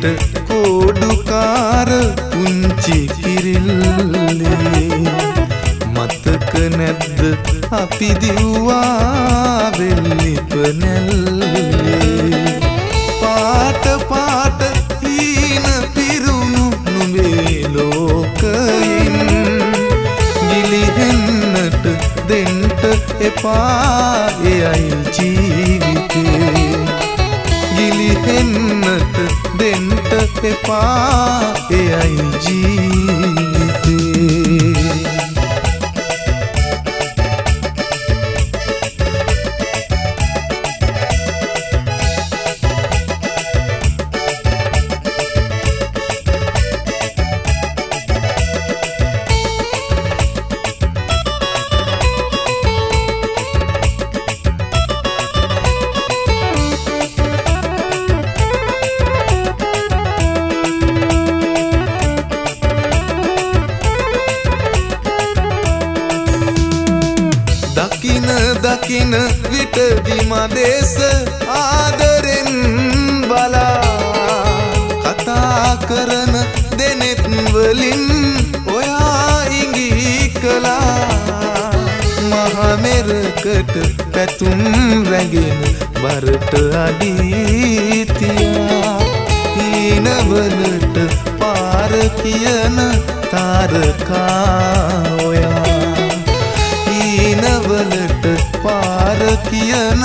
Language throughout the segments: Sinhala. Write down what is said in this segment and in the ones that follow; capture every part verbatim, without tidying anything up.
කෝඩුකාර පුංචි කිරිල්ලේ මතක නැද්ද අපි දිව්වා වෙල්ලිපනැල්ලේ පාට පාට හීන පිරුණු නුඹේ ලෝකයෙන් ගිලිහෙන්නට දෙන්ට එපා එයයි ජීවිතේ ගිලිහෙන්නට දෙන්ට එපා එයයි ජීවිතේ දකින දකින විට දිමදේශ ආදරෙන් බලා කතා කරන දෙනෙත් වලින් ඔයා ඉඟි කළා මහමෙරකට පැතුම් රැගෙන බරට අඩීතියා හීනවලට පාර කියන තාරකා ඔයා නවලට පාර කියන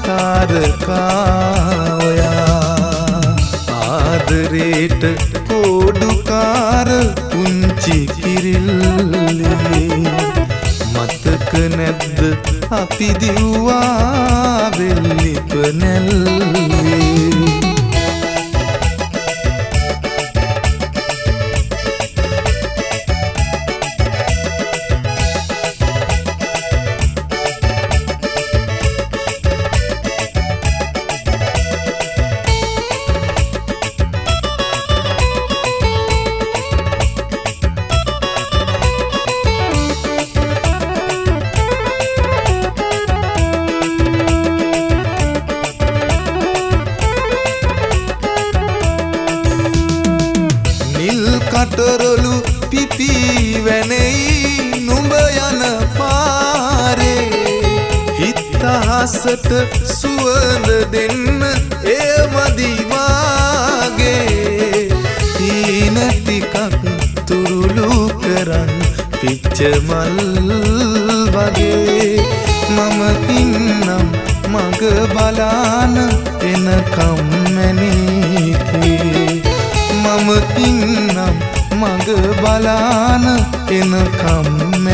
තාරකා ඔයා ආදරේට කෝඩුකාර පුංචි කිරිල්ලේ මතක නැද්ද අපි දිව්වා වෙල්ලිපනැල්ලේ කටරොලු පිපි වැනෙයි නුඹ යන පාරේ හිතහසට සුවඳ දෙන්න එය මදි වාගේ හීන ටිකක් තුරුළු කරන් පිච්ච මල් වගේ මම ඉන්නම් මග බලාන එනකම් මැනිකේ මම ඉන්නම් මග බලාන එනකම්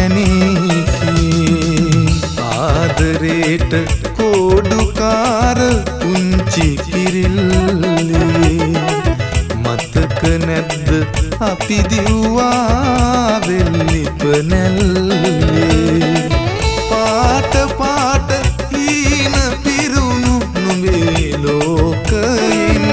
මැනිකේ ආදරේට කෝඩුකාර පුංචි කිරිල්ලේ මතක නැද්ද අපි දිව්වා වෙල්ලිපනැල්ලේ පාට පාට හීන පිරුණු නුඹේ ලෝකයෙන්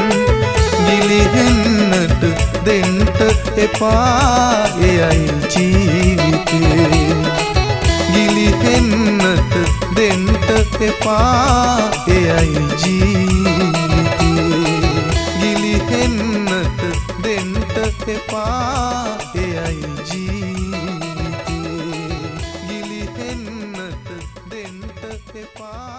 ගිලිහෙන්නට දෙන්ට එපා එයයි ජීවිතේ ගිලිහෙන්නට දෙන්ට එපා එයයි ජීවිතේ ගිලිහෙන්නට දෙන්ට එපා එයයි ජීවිතේ ගිලිහෙන්නට දෙන්ට එපා